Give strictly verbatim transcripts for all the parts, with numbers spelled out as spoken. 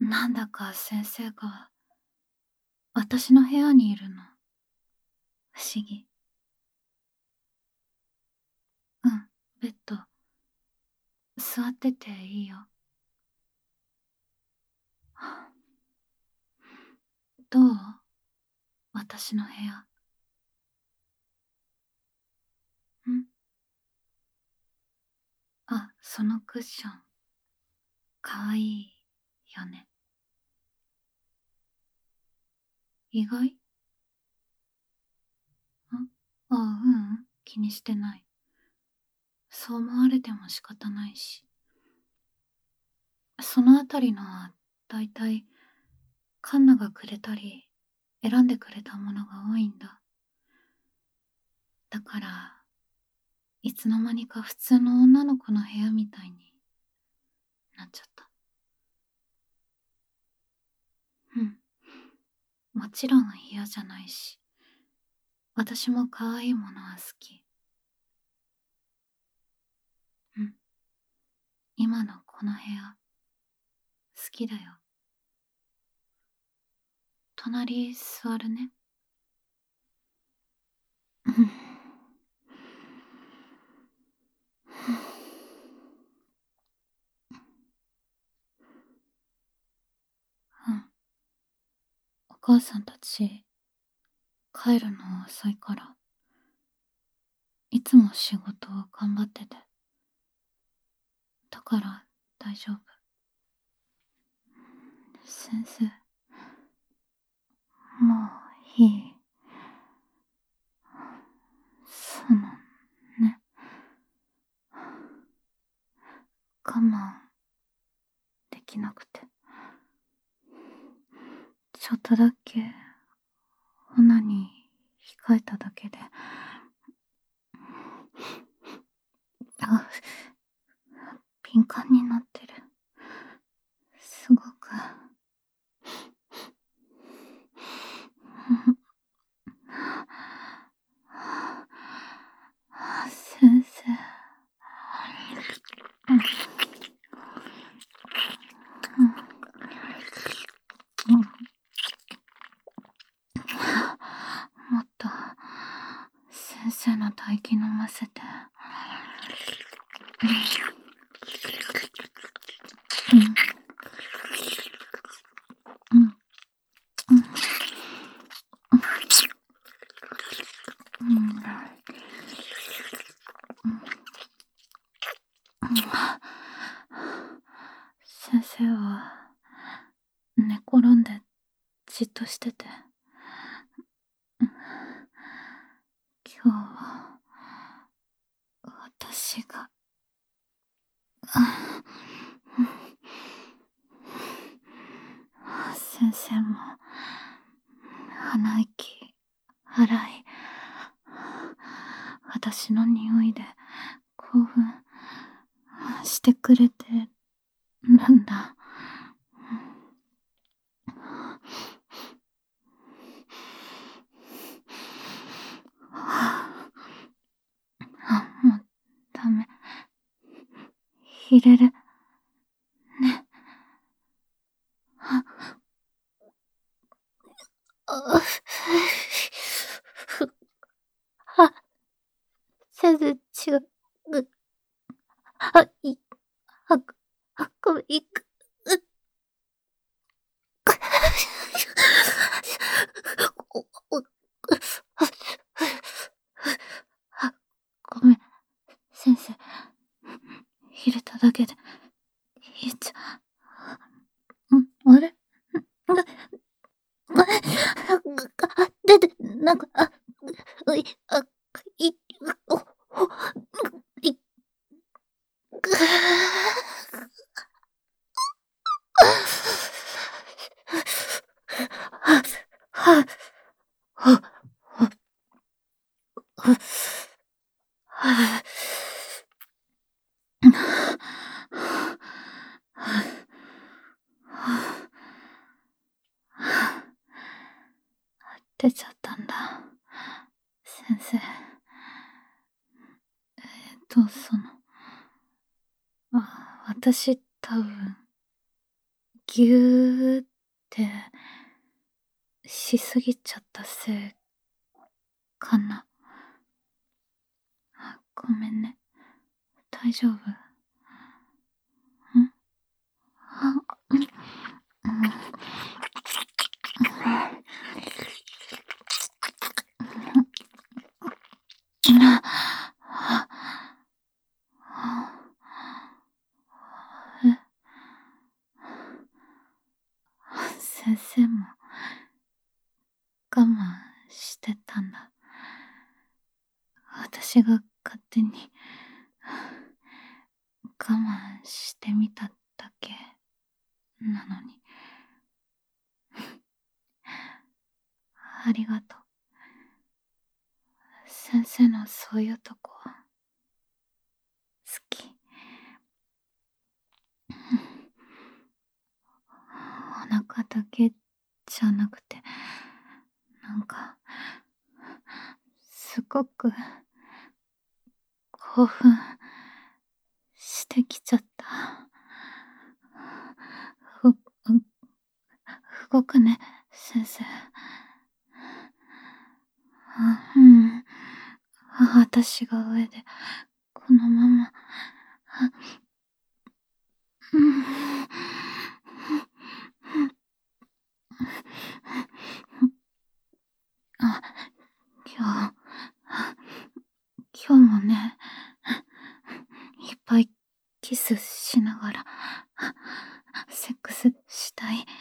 なんだか先生が私の部屋にいるの。不思議。うん、ベッド。座ってていいよ。どう？私の部屋。ん？あ、そのクッション。かわいいよね。意外？ん？あ、ううん、気にしてない。そう思われても仕方ないし。そのあたりのは、だいたい、カンナがくれたり、選んでくれたものが多いんだ。だから、いつの間にか普通の女の子の部屋みたいになっちゃった。うん。もちろん嫌じゃないし、私も可愛いものは好き。うん。今のこの部屋、好きだよ。隣座るね。うん。うん。お母さんたち、帰るの遅いから、いつも仕事を頑張ってて。だから大丈夫。先生、もういい。そのね、我慢できなくて。ちょっとだけオナに控えただけで、あ、敏感になってる。すごく。先生。うんうん、もっと先生の唾液飲ませて。うんうんうんうん先生は寝転んでじっとしてて、今日は私が先生も鼻息荒い。私の匂いで興奮してくれてるんだ。あ、もうダメ。入れるね。あ、あ、あ、全然違う。あ、い、あ、あ、ごめん、いく、う、お、お、あ、ごめん、先生。入れただけで、いっちゃう。ん、あれあ、あ、出て、なんか、あ、うい、あ、い、お、お、い、ぐー。は、は、は、は、は、出ちゃったんだ。先生。えっと、その、あ、私多分、 ぎゅーってしすぎちゃったせいかな。あ、ごめんね。大丈夫？ん？あ、うん。うん。え、先生も我慢してたんだ。私が勝手に我慢してみただけなのに。ありがとう。先生のそういうとこ好き。お腹だけじゃなくて、なんかすごく興奮してきちゃった。ふ、う、動くね、先生。あ、うん。私が上で、このまま。うん。あ、今日、今日もね、いっぱいキスしながら、セックスしたい。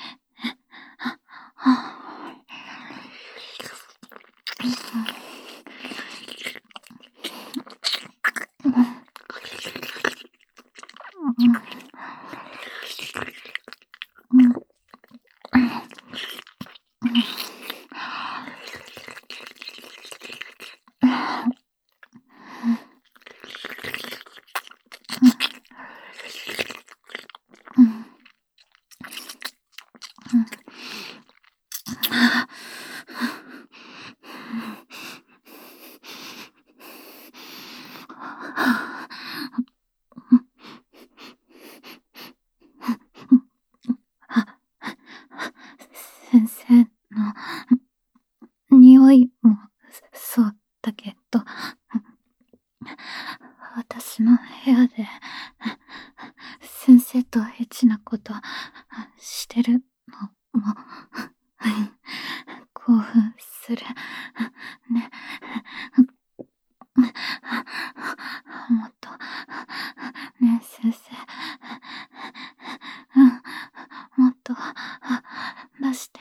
先生の匂いもそうだけど、私の部屋で先生とエッチなことしてるのも興奮するね。もっとね、先生、うん、もっと出して。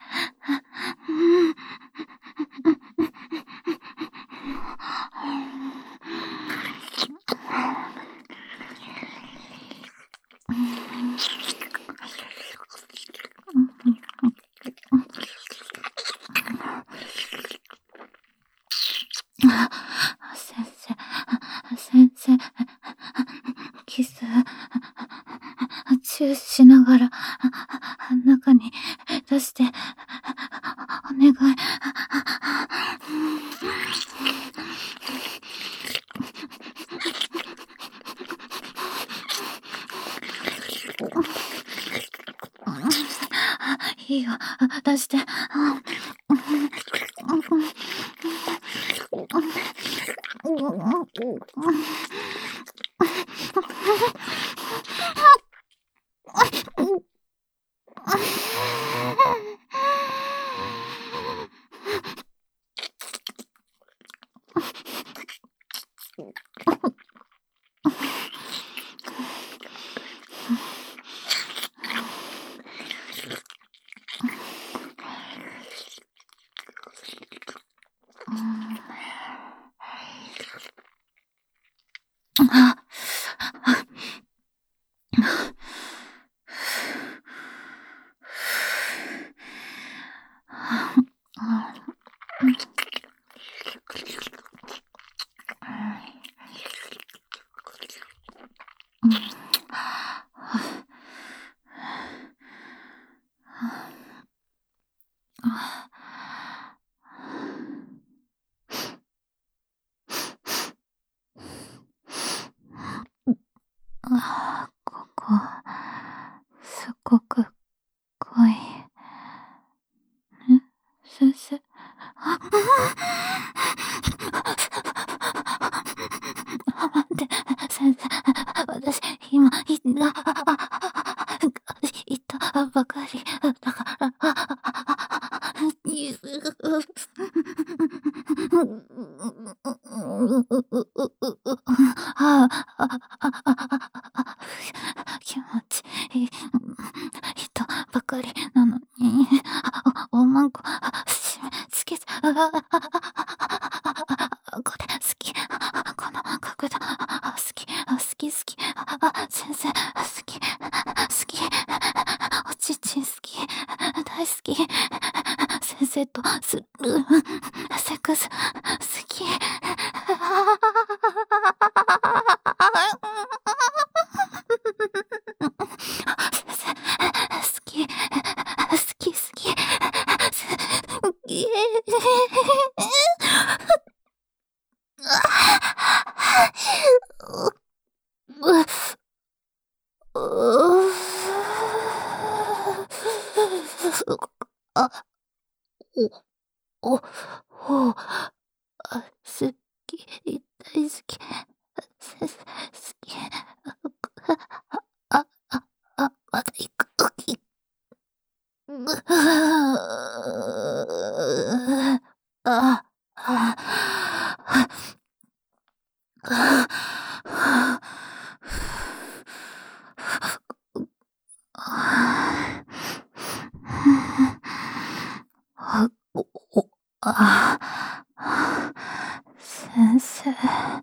先生、先生、キス、チューしながら中に出して、お願い。いいよ、出して。ここ、すごくばかりだから。気持ちいい人ばかりなのに、おまんこ締め付けず、これ好き、この角度好き、好き好き、先生好き、好き、おちんちん好き、大好き、先生とするセックス好き。好き、好き、好き、好き。あ、お、お、お、あ、好き、大好き、好き、あ、あ、あ、まだ行く。あ、あ、あ、お、お、あ、先生。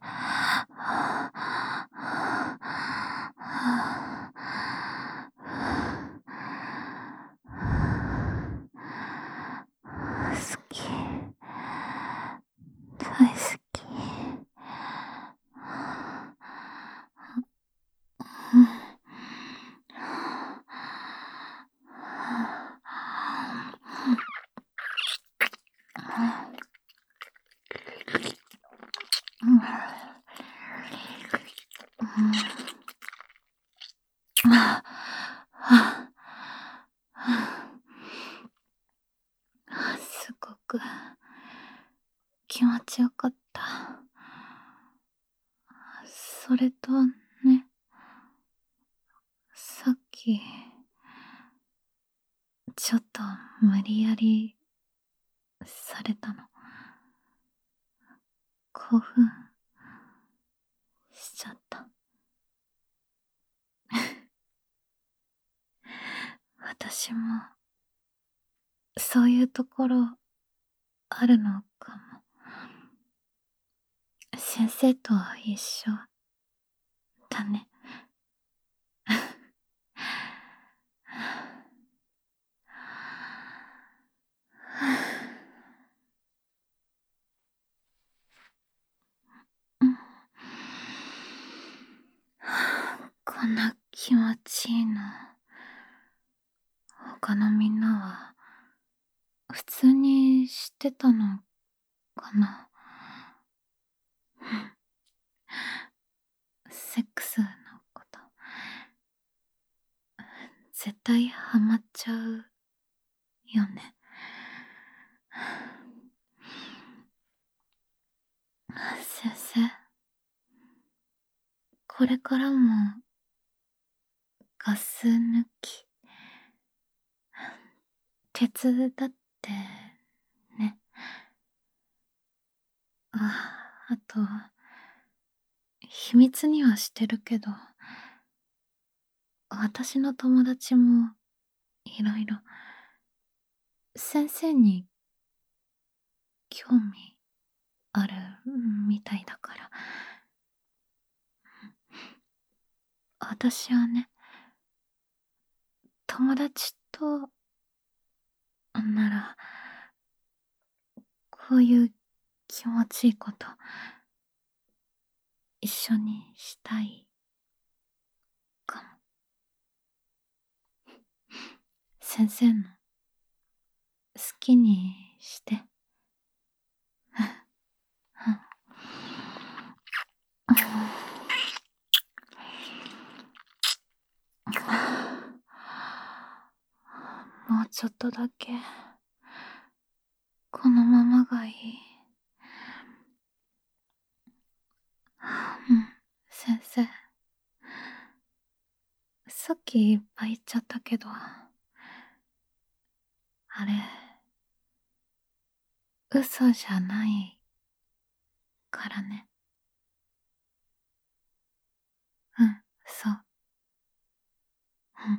好き。大好き。すごく気持ちよかった。それとね、さっきちょっと無理やりされたの。興奮しちゃった。私もそういうところあるのかも。先生と一緒だね。こんな気持ちいいの他のみんなは普通に知ってたのかな。セックスのこと絶対ハマっちゃうよね。先生、これからもガス抜き手伝ってね。あ、あと秘密にはしてるけど、私の友達もいろいろ先生に興味あるみたいだから。私はね、友達とならこういう気持ちいいこと一緒にしたいかも。先生の好きにして。もうちょっとだけこのままがいい。うん、先生。さっきいっぱい言っちゃったけど、 あれ、嘘じゃないからね。うん、そう。うん。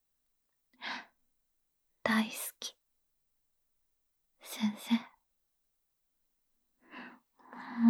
大好き。先生。うん。